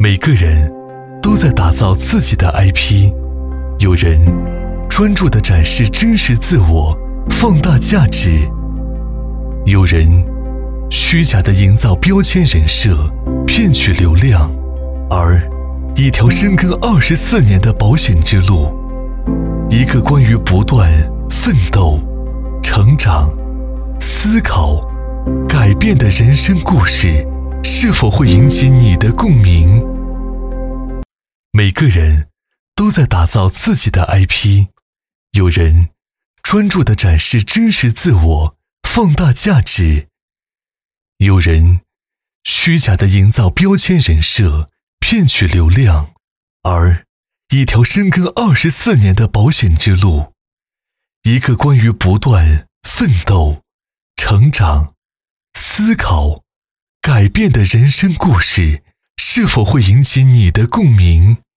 每个人都在打造自己的 IP， 有人专注地展示真实自我，放大价值；有人虚假地营造标签人设，骗取流量。而一条深耕24年的保险之路，一个关于不断奋斗、成长、思考、改变的人生故事，是否会引起你的共鸣？每个人都在打造自己的 IP， 有人专注地展示真实自我，放大价值；有人虚假地营造标签人设，骗取流量。而一条深耕24年的保险之路，一个关于不断奋斗、成长、思考、改变的人生故事，是否会引起你的共鸣？